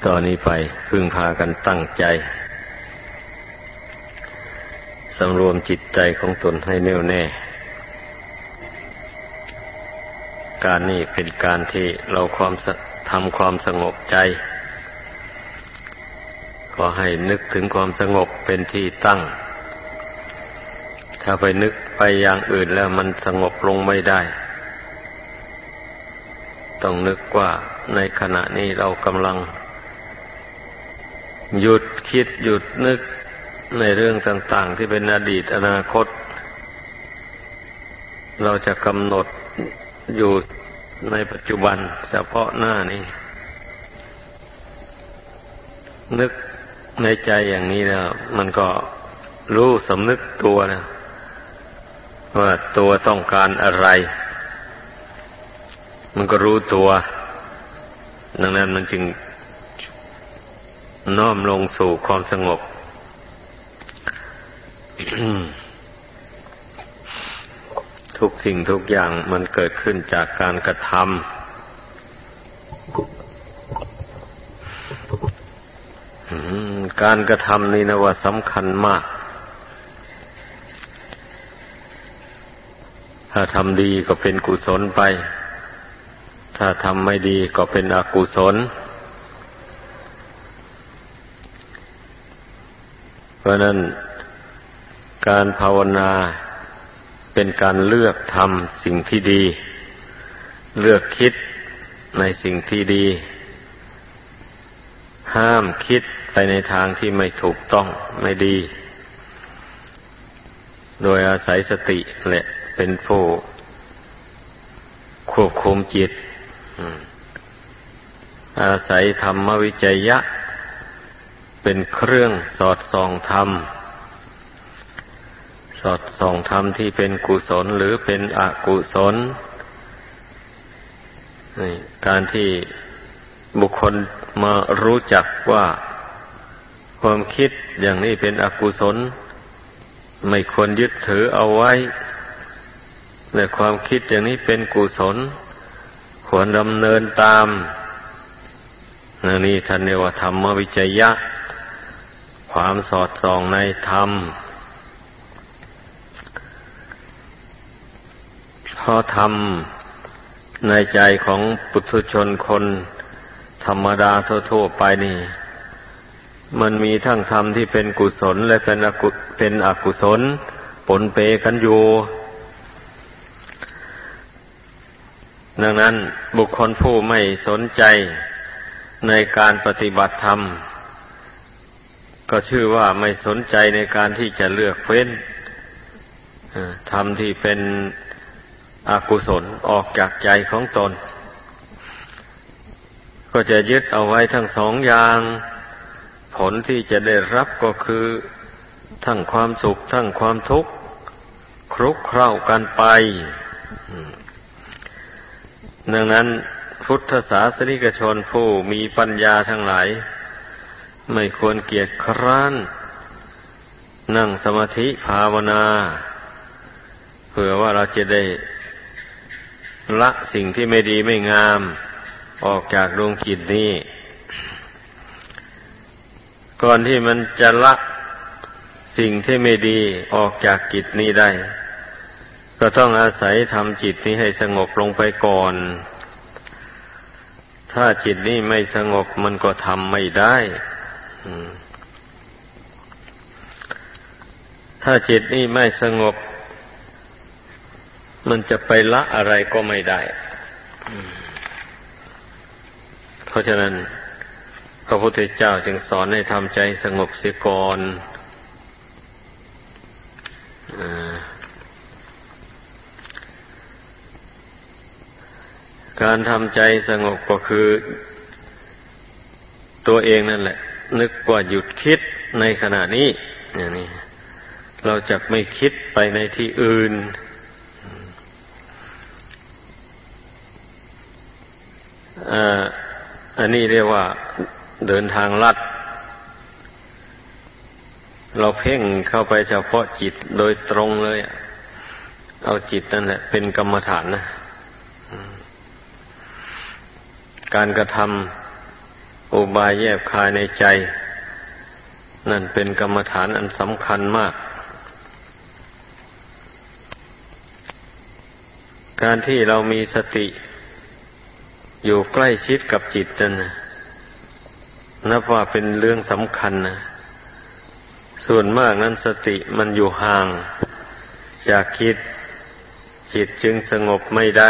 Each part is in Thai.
ตอนนี้ไปพึงพากันตั้งใจสำรวมจิตใจของตนให้แน่วแน่การนี้เป็นการที่เราทำความสงบใจก็ให้นึกถึงความสงบเป็นที่ตั้งถ้าไปนึกไปอย่างอื่นแล้วมันสงบลงไม่ได้ต้องนึกว่าในขณะนี้เรากำลังหยุดคิดหยุดนึกในเรื่องต่างๆที่เป็นอดีตอนาคตเราจะกำหนดอยู่ในปัจจุบันเฉพาะหน้านี้นึกในใจอย่างนี้แล้วมันก็รู้สำนึกตัวนะว่าตัวต้องการอะไรมันก็รู้ตัวดังนั้นมันจึงน้อมลงสู่ความสงบ ทุกสิ่งทุกอย่างมันเกิดขึ้นจากการกระทำการกระทำนี่นะว่าสำคัญมากถ้าทำดีก็เป็นกุศลไปถ้าทำไม่ดีก็เป็นอกุศลเพราะนั้นการภาวนาเป็นการเลือกทำสิ่งที่ดีเลือกคิดในสิ่งที่ดีห้ามคิดไปในทางที่ไม่ถูกต้องไม่ดีโดยอาศัยสติแหละเป็นผู้ควบคุมจิตอาศัยธรรมวิจยะเป็นเครื่องสอดส่องธรรมสอดส่องธรรมที่เป็นกุศลหรือเป็นอกุศลการที่บุคคลมารู้จักว่าความคิดอย่างนี้เป็นอกุศลไม่ควรยึดถือเอาไว้แต่ความคิดอย่างนี้เป็นกุศลควรดำเนินตามนี่ท่านเรียกว่าธรรมวิจยะความสอดส่องในธรรมเพราะธรรมในใจของปุถุชนคนธรรมดาทั่วๆไปนี่มันมีทั้งธรรมที่เป็นกุศลและเป็นอกุศลปนเปกันอยู่ดังนั้นบุคคลผู้ไม่สนใจในการปฏิบัติธรรมก็ชื่อว่าไม่สนใจในการที่จะเลือกเฟ้นธรรมที่เป็นอกุศลออกจากใจของตนก็จะยึดเอาไว้ทั้งสองอย่างผลที่จะได้รับก็คือทั้งความสุขทั้งความทุกข์คลุกเคล้ากันไปดังนั้นพุทธศาสนิกชนผู้มีปัญญาทั้งหลายไม่ควรเกียจคร้านนั่งสมาธิภาวนาเพื่อว่าเราจะได้ละสิ่งที่ไม่ดีไม่งามออกจากดวงจิตนี้ก่อนที่มันจะละสิ่งที่ไม่ดีออกจากจิตนี้ได้ก็ต้องอาศัยทำจิตนี้ให้สงบลงไปก่อนถ้าจิตนี้ไม่สงบมันก็ทำไม่ได้ถ้าจิตนี้ไม่สงบมันจะไปละอะไรก็ไม่ได้เพราะฉะนั้นพระพุทธเจ้าจึงสอนให้ทำใจสงบเสียก่อนการทำใจสงบก็คือตัวเองนั่นแหละนึกว่าหยุดคิดในขณะนี้อย่างนี้เราจะไม่คิดไปในที่อื่นอันนี้เรียกว่าเดินทางลัดเราเพ่งเข้าไปเฉพาะจิตโดยตรงเลยเอาจิตนั่นแหละเป็นกรรมฐานนะการกระทำอุบายแยบคายในใจนั่นเป็นกรรมฐานอันสำคัญมากการที่เรามีสติอยู่ใกล้ชิดกับจิตนั่นนับว่าเป็นเรื่องสำคัญนะส่วนมากนั้นสติมันอยู่ห่างจากจิตจึงสงบไม่ได้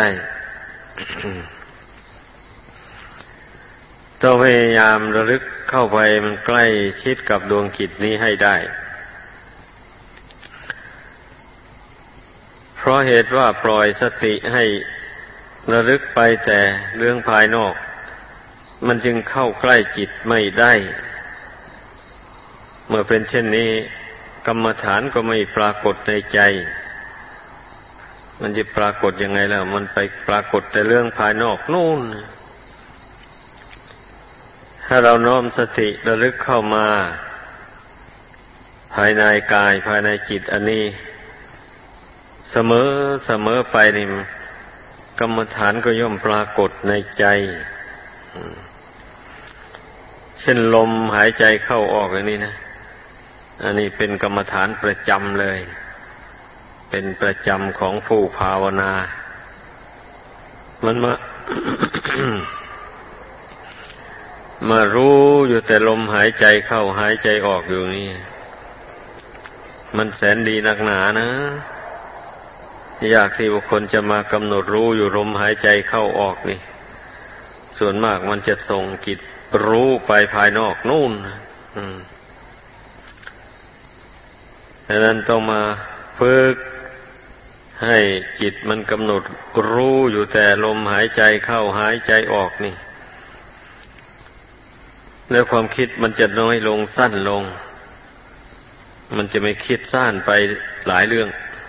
ต้องพยายามระลึกเข้าไปมันใกล้ชิดกับดวงจิตนี้ให้ได้เพราะเหตุว่าปล่อยสติให้ระลึกไปแต่เรื่องภายนอกมันจึงเข้าใกล้จิตไม่ได้เมื่อเป็นเช่นนี้กรรมฐานก็ไม่ปรากฏในใจมันจะปรากฏยังไงล่ะมันไปปรากฏแต่เรื่องภายนอกนู่นถ้าเราน้อมสติระลึกเข้ามาภายในกายภายในจิตอันนี้เสมอไปนี่กรรมฐานก็ย่อมปรากฏในใจเช่นลมหายใจเข้าออกอย่างนี้นะอันนี้เป็นกรรมฐานประจำเลยเป็นประจำของผู้ภาวนามันมา มารู้อยู่แต่ลมหายใจเข้าหายใจออกอยู่นี่มันแสนดีนักหนานะยากที่บุคคลจะมากำหนดรู้อยู่ลมหายใจเข้าออกนี่ส่วนมากมันจะส่งจิตรู้ไปภายนอกนู่นดังนั้นต้องมาฝึกให้จิตมันกำหนดรู้อยู่แต่ลมหายใจเข้าหายใจออกนี่แล้วความคิดมันจะน้อยลงสั้นลงมันจะไม่คิดซ่านไปหลายเรื่อง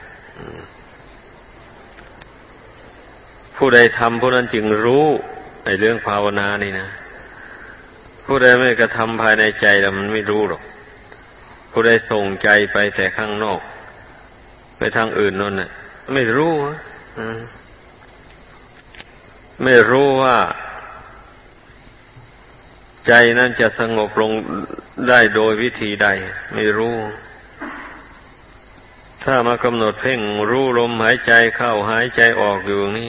ผู้ใดทำผู้นั้นจึงรู้ในเรื่องภาวนานี่นะผู้ใดไม่กระทำภายในใจแล้วมันไม่รู้หรอกผู้ใดส่งใจไปแต่ข้างนอกไปทางอื่นนั่นน่ะไม่รู้ไม่รู้ว่าใจนั้นจะสงบลงได้โดยวิธีใดไม่รู้ถ้ามากำหนดเพ่งรู้ลมหายใจเข้าหายใจออกอยู่นี่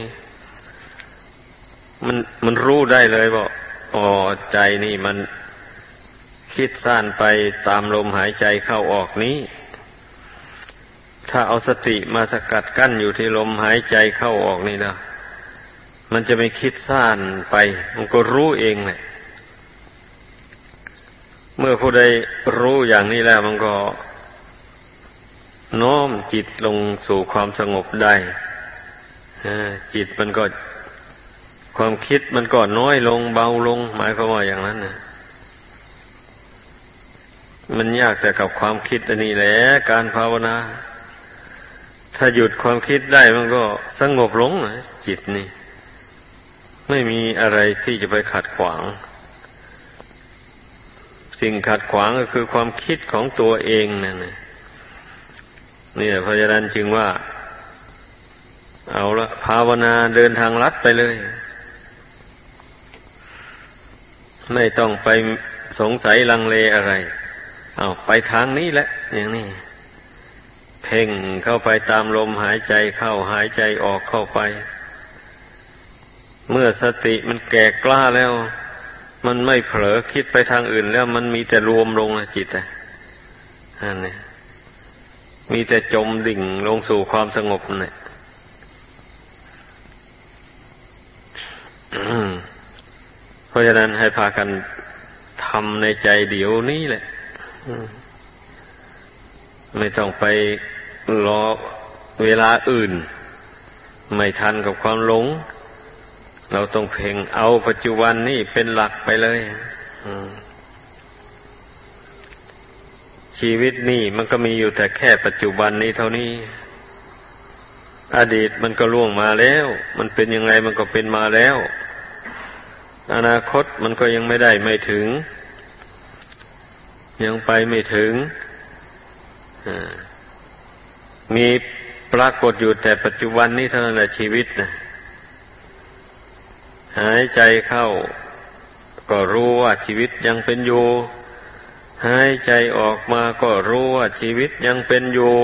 มันรู้ได้เลยว่าอ๋อใจนี่มันคิดซ่านไปตามลมหายใจเข้าออกนี้ถ้าเอาสติมาสกัดกั้นอยู่ที่ลมหายใจเข้าออกนี่นะมันจะไม่คิดซ่านไปมันก็รู้เองแหละเมื่อผู้ใดรู้อย่างนี้แล้วมันก็น้อมจิตลงสู่ความสงบได้จิตมันก็ความคิดมันก็น้อยลงเบาลงหมายความว่าอย่างนั้นนะมันยากแต่กับความคิดอันนี้แหละการภาวนาถ้าหยุดความคิดได้มันก็สงบลงนะจิตนี่ไม่มีอะไรที่จะไปขัดขวางสิ่งขัดขวางก็คือความคิดของตัวเองนั่นนะนี่เพราะฉะนั้นจึงว่าเอาละภาวนาเดินทางลัดไปเลยไม่ต้องไปสงสัยลังเลอะไรเอาไปทางนี้แหละอย่างนี้เพ่งเข้าไปตามลมหายใจเข้าหายใจออกเข้าไปเมื่อสติมันแก่กล้าแล้วมันไม่เผลอคิดไปทางอื่นแล้วมันมีแต่รวมลงจิตอันนี้มีแต่จมดิ่งลงสู่ความสงบนี่เพราะฉะนั้นให้พากันทำในใจเดี๋ยวนี้แหละไม่ต้องไปรอเวลาอื่นไม่ทันกับความหลงเราต้องเพ่งเอาปัจจุบันนี่เป็นหลักไปเลยชีวิตนี่มันก็มีอยู่แต่แค่ปัจจุบันนี้เท่านี้อดีตมันก็ล่วงมาแล้วมันเป็นยังไงมันก็เป็นมาแล้วอนาคตมันก็ยังไม่ได้ไม่ถึงยังไปไม่ถึงมีปรากฏอยู่แต่ปัจจุบันนี้เท่านั้นแหละชีวิตนะหายใจเข้าก็รู้ว่าชีวิตยังเป็นอยู่หายใจออกมาก็รู้ว่าชีวิตยังเป็นอยู่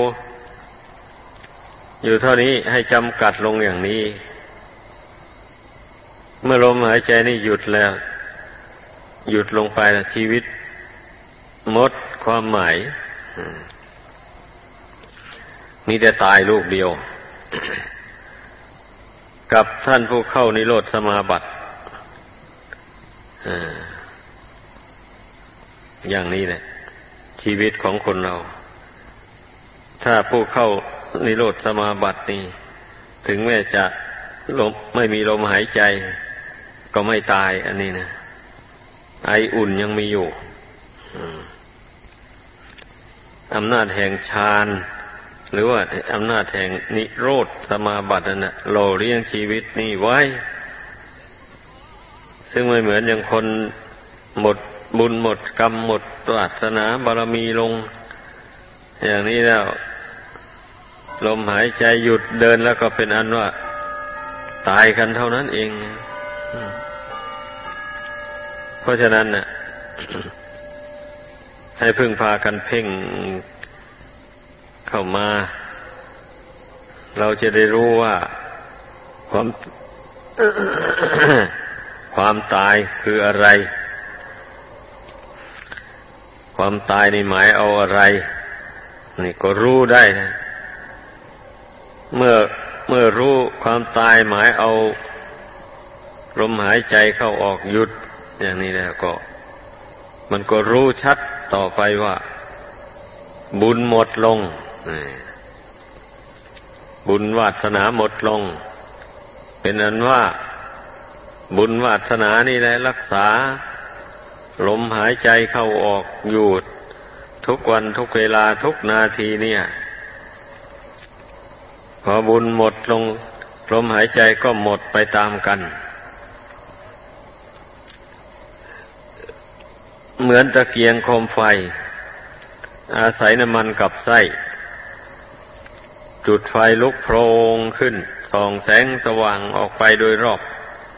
เท่านี้ให้จำกัดลงอย่างนี้เมื่อลมหายใจนี่หยุดแล้วหยุดลงไปแล้วชีวิตหมดความหมายมีแต่ตายลูกเดียว กับท่านผู้เข้านิโรธสมาบัติอย่างนี้แหละชีวิตของคนเราถ้าผู้เข้านิโรธสมาบัตินี่ถึงแม้จะไม่มีลมหายใจก็ไม่ตายอันนี้นะไออุ่นยังมีอยู่อำนาจแห่งฌานหรือว่าอำนาจแห่งนิโรธสมาบัตินั่นน่ะหล่อเลี้ยงชีวิตนี่ไว้ซึ่งไม่เหมือนอย่างคนหมดบุญหมดกรรมหมดวาสนาบารมีลงอย่างนี้แล้วลมหายใจหยุดเดินแล้วก็เป็นอันว่าตายกันเท่านั้นเองเพราะฉะนั้นน่ะ ให้พึ่งพากันเพ่งเข้ามาเราจะได้รู้ว่าความ ความตายคืออะไรความตายนี่หมายเอาอะไรนี่ก็รู้ได้นะเมื่อรู้ความตายหมายเอาลมหายใจเข้าออกหยุดอย่างนี้แล้วก็มันก็รู้ชัดต่อไปว่าบุญหมดลงบุญวาสนาหมดลงเป็นอันว่าบุญวาสนานี่แหละรักษาลมหายใจเข้าออกอยู่ทุกวันทุกเวลาทุกนาทีเนี่ยพอบุญหมดลงลมหายใจก็หมดไปตามกันเหมือนตะเกียงโคมไฟอาศัยน้ำมันกับไส้จุดไฟลุกโพลงขึ้นส่องแสงสว่างออกไปโดยรอบ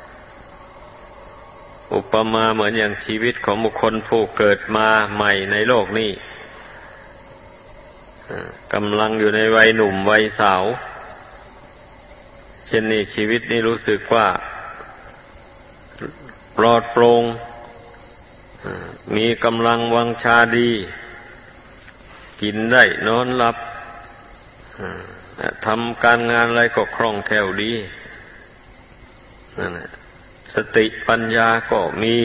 อุปมาเหมือนอย่างชีวิตของบุคคลผู้เกิดมาใหม่ในโลกนี้กำลังอยู่ในวัยหนุ่มวัยสาวเช่นนี้ชีวิตนี้รู้สึกว่าปลอดโปร่งมีกำลังวังชาดีกินได้นอนหลับทำการงานอะไรก็คล่องแคล่วดีนั่นแหละสติปัญญาก็มี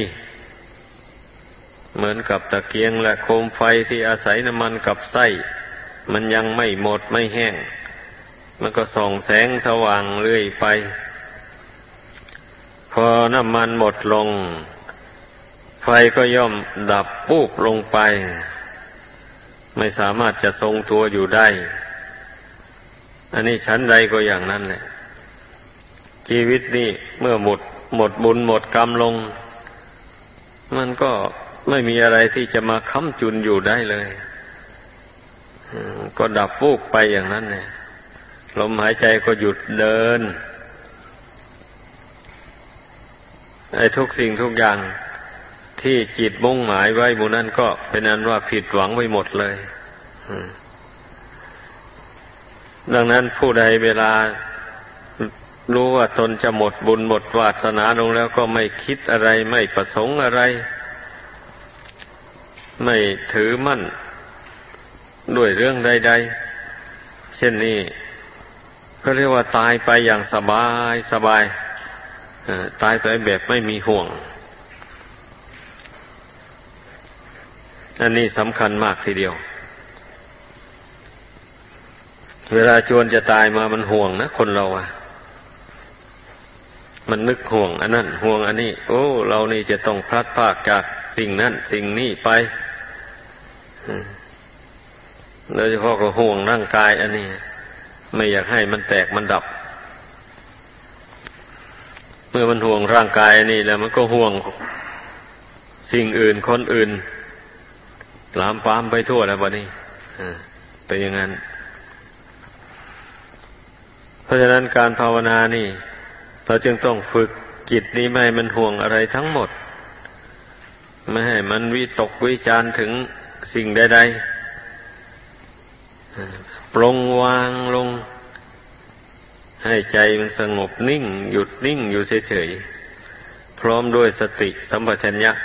เหมือนกับตะเกียงและโคมไฟที่อาศัยน้ำมันกับไส้มันยังไม่หมดไม่แห้งมันก็ส่องแสงสว่างเรื่อยไปพอน้ำมันหมดลงไฟก็ย่อมดับปุ๊บลงไปไม่สามารถจะทรงตัวอยู่ได้อันนี้ชั้นใดก็อย่างนั้นแหละชีวิตนี่เมื่อหมดบุญหมดกรรมลงมันก็ไม่มีอะไรที่จะมาค้ำจุนอยู่ได้เลยก็ดับปุ๊บไปอย่างนั้นเนี่ยลมหายใจก็หยุดเดินไอ้ทุกสิ่งทุกอย่างที่จิตมุ่งหมายไว้หมู่นั้นก็เป็นอันว่าผิดหวังไปหมดเลยดังนั้นผู้ใดเวลารู้ว่าตนจะหมดบุญหมดวาสนาลงแล้วก็ไม่คิดอะไรไม่ประสงค์อะไรไม่ถือมั่นด้วยเรื่องใดๆเช่นนี้ก็เรียกว่าตายไปอย่างสบายตายไปแบบไม่มีห่วงอันนี้สำคัญมากทีเดียวเวลาจวนจะตายมามันห่วงนะคนเรามันนึกห่วงอันนั้นห่วงอันนี้โอ้เรานี่จะต้องพลัดพรากจากสิ่งนั้นสิ่งนี้ไปโดยเฉพาะก็ห่วงร่างกายอันนี้ไม่อยากให้มันแตกมันดับเมื่อมันห่วงร่างกายอันนี้แล้วมันก็ห่วงสิ่งอื่นคนอื่นลามปามไปทั่วแล้วบัดนี้เป็นอย่างนั้นเพราะฉะนั้นการภาวนานี่เราจึงต้องฝึกจิตนี้ไม่ให้มันห่วงอะไรทั้งหมดไม่ให้มันวิตกวิจารถึงสิ่งใดๆปลงวางลงให้ใจมันสงบนิ่งหยุดนิ่งอยู่เฉยๆพร้อมด้วยสติสัมปชัญญะ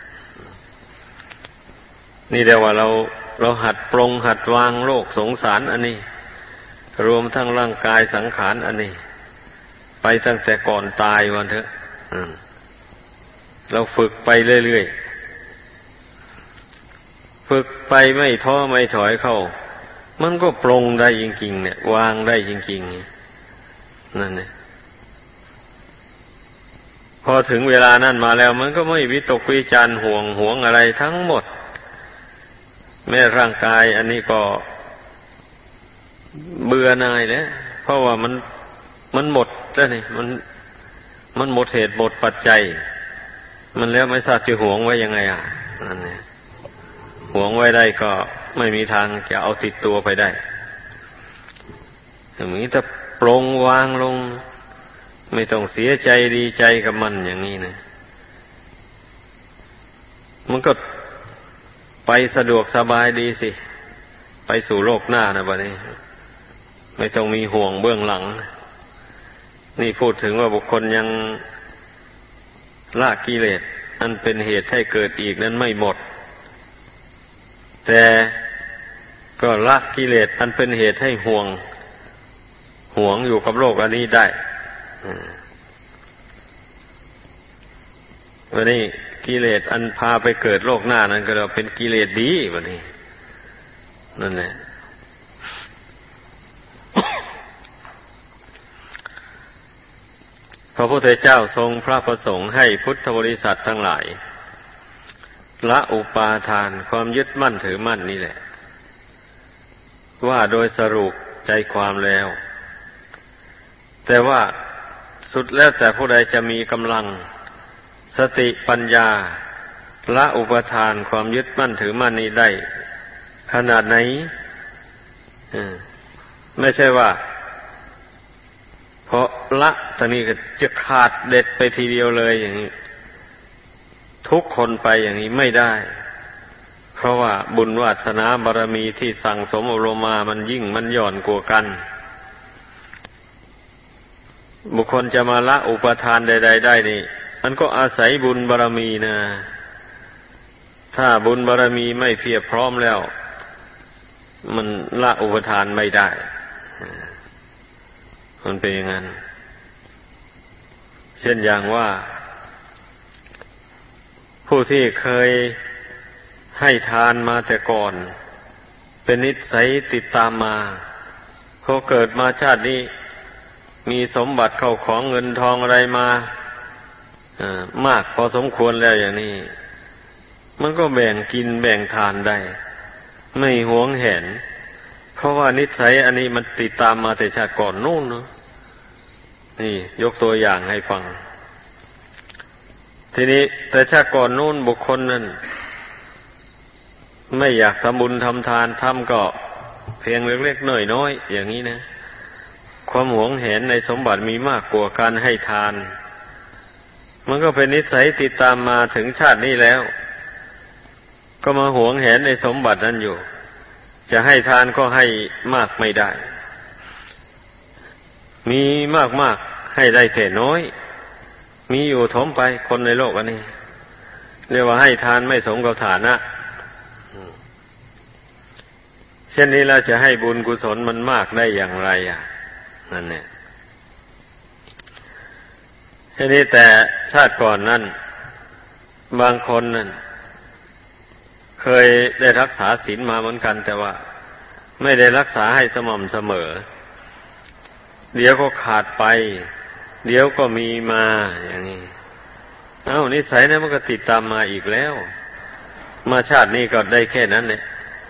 นี่เรียกว่าเราหัดปลงหัดวางโลกสงสารอันนี้รวมทั้งร่างกายสังขารอันนี้ไปตั้งแต่ก่อนตายวันเถอะเราฝึกไปเรื่อยๆฝึกไปไม่ท้อไม่ถอยเข้ามันก็ปลงได้จริงๆเนี่ยวางได้จริงๆเนี่ยนั่นเนี่ยพอถึงเวลานั้นมาแล้วมันก็ไม่วิตกวิจารห่วงอะไรทั้งหมดแม้ร่างกายอันนี้ก็เบื่อหน่ายแล้วเพราะว่ามันหมดแล้วนี่มันหมดเหตุหมดปัจจัยมันแล้วไม่ทราบจะห่วงไว้ยังไงนั่นเนี่ยห่วงไว้ได้ก็ไม่มีทางจะเอาติดตัวไปได้อย่างนี้ถ้าปลงวางลงไม่ต้องเสียใจดีใจกับมันอย่างนี้นะมันก็ไปสะดวกสบายดีสิไปสู่โลกหน้านะบัดนี้ไม่ต้องมีห่วงเบื้องหลังนี่พูดถึงว่าบุคคลยังละกิเลสอันเป็นเหตุให้เกิดอีกนั้นไม่หมดแต่ก็ละกิเลสอันเป็นเหตุให้ห่วงอยู่กับโลกอันนี้ได้วันนี้กิเลสอันพาไปเกิดโลกหน้านั้นก็เราเป็นกิเลสดีวันนี้นั่นแหละพระพุทธเจ้าทรงพระประสงค์ให้พุทธบริษัททั้งหลายละอุปาทานความยึดมั่นถือมั่นนี่แหละว่าโดยสรุปใจความแล้วแต่ว่าสุดแล้วแต่ผู้ใดจะมีกำลังสติปัญญาละอุปทานความยึดมั่นถือมั่นนี้ได้ขนาดไหนไม่ใช่ว่าเพราะละตอนนี้ก็จะขาดเด็ดไปทีเดียวเลยอย่างนี้ทุกคนไปอย่างนี้ไม่ได้เพราะว่าบุญวาสนาบารมีที่สั่งสมอบรมมามันยิ่งมันหย่อนกว่ากันบุคคลจะมาละอุปทานใดๆได้นี่มันก็อาศัยบุญบารมีนะถ้าบุญบารมีไม่เพียบพร้อมแล้วมันละอุปทานไม่ได้มันเป็นอย่างนั้นเช่นอย่างว่าผู้ที่เคยให้ทานมาแต่ก่อนเป็นนิสัยติดตามมาเขาเกิดมาชาตินี้มีสมบัติเข้าของเงินทองอะไรมามากพอสมควรแล้วอย่างนี้มันก็แบ่งกินแบ่งทานได้ไม่หวงแหนเพราะว่านิสัยอันนี้มันติดตามมาแต่ชาติก่อนนู่นเนาะนี่ยกตัวอย่างให้ฟังทีนี้แต่ชาติก่อนนู่นบุคคลนั้นไม่อยากทำบุญทำทานทำก็เพียงเล็กๆน้อยๆอย่างนี้นะความหวงแหนในสมบัติมีมากกว่าการให้ทานมันก็เป็นนิสัยติดตามมาถึงชาตินี้แล้วก็มาหวงแหนในสมบัตินั้นอยู่จะให้ทานก็ให้มากไม่ได้มีมากๆให้ได้แต่น้อยมีอยู่ถมไปคนในโลกอันนี้เรียกว่าให้ทานไม่สมกับฐานะเช่นนี้เราจะให้บุญกุศลมันมากได้อย่างไรนั่นเนี่ยทีนี้แต่ชาติก่อนนั้นบางคนนั้นเคยได้รักษาศีลมาเหมือนกันแต่ว่าไม่ได้รักษาให้สม่ำเสมอเดี๋ยวก็ขาดไปเดี๋ยวก็มีมาอย่างนี้นิสัยนั้นมันก็ติดตามมาอีกแล้วมาชาตินี้ก็ได้แค่นั้นเนี่ย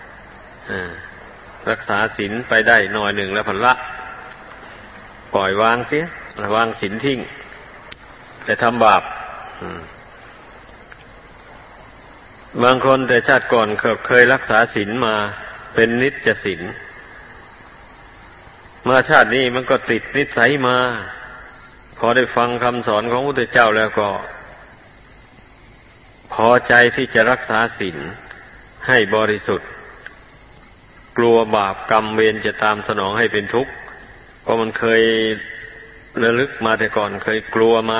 รักษาศีลไปได้หน่อยหนึ่งแล้วพันละปล่อยวางเสียวางศีลทิ้งแต่ทำบาปบางคนแต่ชาติก่อนเคยรักษาศีลมาเป็นนิจศีลมาชาตินี้มันก็ติดนิสัยมาพอได้ฟังคำสอนของพระพุทธเจ้าแล้วก็พพอใจที่จะรักษาศีลให้บริสุทธิ์กลัวบาปกรรมเวรจะตามสนองให้เป็นทุกข์เพราะมันเคยระลึกมาแต่ก่อนเคยกลัวมา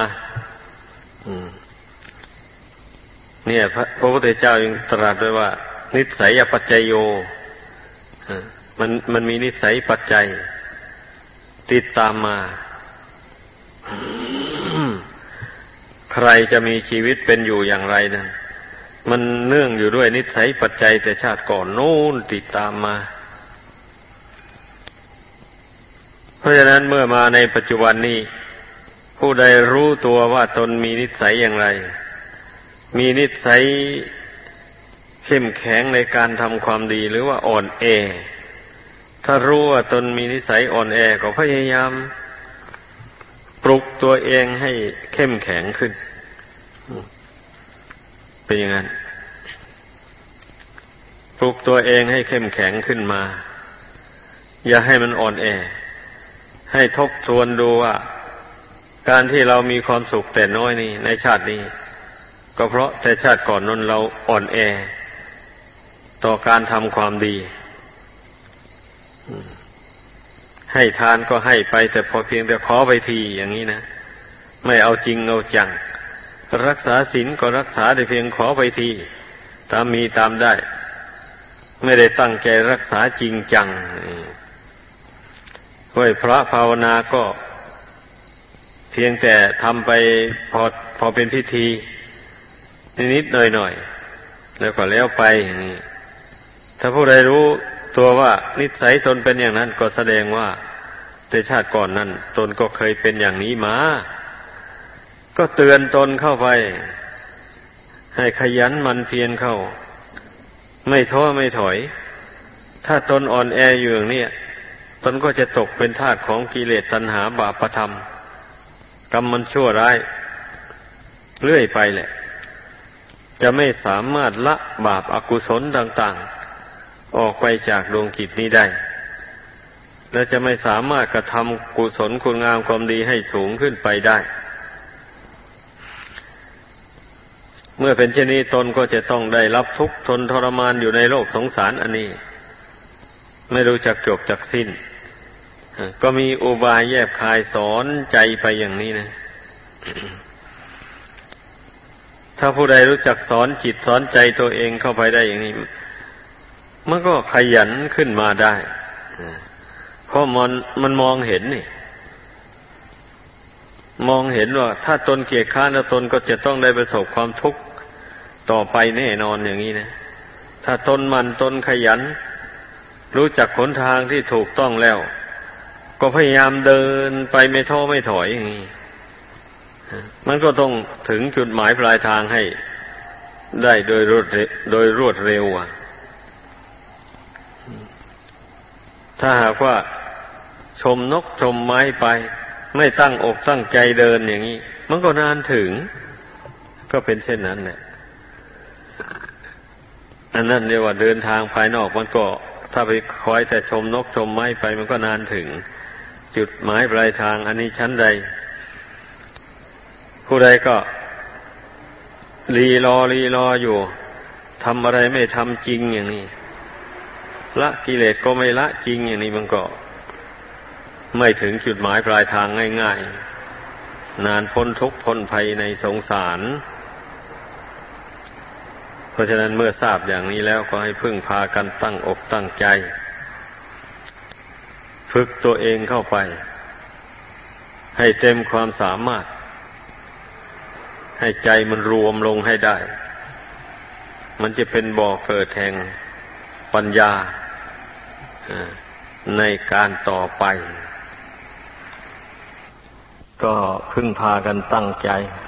เนี่ยพระพุทธเจ้ายังตรัสไว้ว่านิสัยปัจจโยมันมีนิสัยปัจจัยติดตามมา ใครจะมีชีวิตเป็นอยู่อย่างไรนั้นมันเนื่องอยู่ด้วยนิสัยปัจจัยแต่ชาติก่อนโน้นติดตามมาเพราะฉะนั้นเมื่อมาในปัจจุบันนี้ผู้ใดรู้ตัวว่าตนมีนิสัยอย่างไรมีนิสัยเข้มแข็งในการทำความดีหรือว่าอ่อนแอถ้ารู้ว่าตนมีนิสัยอ่อนแอก็พยายามปลุกตัวเองให้เข้มแข็งขึ้นเป็นอย่างนั้นปลุกตัวเองให้เข้มแข็งขึ้นมาอย่าให้มันอ่อนแอให้ทบทวนดูว่าการที่เรามีความสุขแต่น้อยนี้ในชาตินี้ก็เพราะแต่ชาติก่อนนั้นเราอ่อนแอต่อการทำความดีให้ทานก็ให้ไปแต่พอเพียงแต่ขอไปทีอย่างนี้นะไม่เอาจริงเอาจังรักษาศีลก็รักษาแต่เพียงขอไปทีตามมีตามได้ไม่ได้ตั้งใจรักษาจริงจังไหว้พระภาวนาก็เพียงแต่ทำไปพอเป็นพิธีนิดๆหน่อยๆแล้วก็แล้วไปอย่างนี้ถ้าผู้ใดรู้ตัวว่านิสัยตนเป็นอย่างนั้นก็แสดงว่าแต่ชาติก่อนนั้นตนก็เคยเป็นอย่างนี้มาก็เตือนตนเข้าไปให้ขยันหมั่นเพียรเข้าไม่ท้อไม่ถอยถ้าตนอ่อนแออยู่อย่างนี้ตนก็จะตกเป็นทาสของกิเลสตัณหาบาปธรรมกรรมมันชั่วร้ายเรื่อยไปแหละจะไม่สามารถละบาปอกุศลต่างๆออกไปจากดวงจิตนี้ได้และจะไม่สามารถกระทำกุศลคุณงามความดีให้สูงขึ้นไปได้เมื่อเป็นเช่นนี้ตนก็จะต้องได้รับทุกข์ทนทรมานอยู่ในโลกสงสารอันนี้ไม่รู้จักจบจักสิ้นก็มีอุบายแยบคายสอนใจไปอย่างนี้นะ ถ้าผู้ใดรู้จักสอนจิตสอนใจตัวเองเข้าไปได้อย่างนี้มันก็ขยันขึ้นมาได้เพราะมันมองเห็นนี่มองเห็นว่าถ้าตนเกียจคร้านแล้วตนก็จะต้องได้ประสบความทุกข์ต่อไปแน่นอนอย่างนี้นะถ้าตนมันตนขยันรู้จักหนทางที่ถูกต้องแล้วก็พยายามเดินไปไม่ท้อไม่ถอยอย่างนี้มันก็ต้องถึงจุดหมายปลายทางให้ได้โดยรวดเร็วถ้าหากว่าชมนกชมไม้ไปไม่ตั้งอกตั้งใจเดินอย่างนี้มันก็นานถึงก็เป็นเช่นนั้นแหละอันนั้นเรียกว่าเดินทางภายนอกมันก็ถ้าไปคอยแต่ชมนกชมไม้ไปมันก็นานถึงจุดหมายปลายทางอันนี้ชั้นใดผู้ใดก็ลีรออยู่ทำอะไรไม่ทำจริงอย่างนี้ละกิเลสก็ไม่ละจริงอย่างนี้มันก็ไม่ถึงจุดหมายปลายทางง่ายๆนานพ้นทุกข์พ้นภัยในสงสารเพราะฉะนั้นเมื่อทราบอย่างนี้แล้วก็ให้พึ่งพากันตั้งอกตั้งใจฝึกตัวเองเข้าไปให้เต็มความสามารถให้ใจมันรวมลงให้ได้มันจะเป็นบ่อเกิดแห่งปัญญาในการต่อไปก็พึ่งพากันตั้งใจ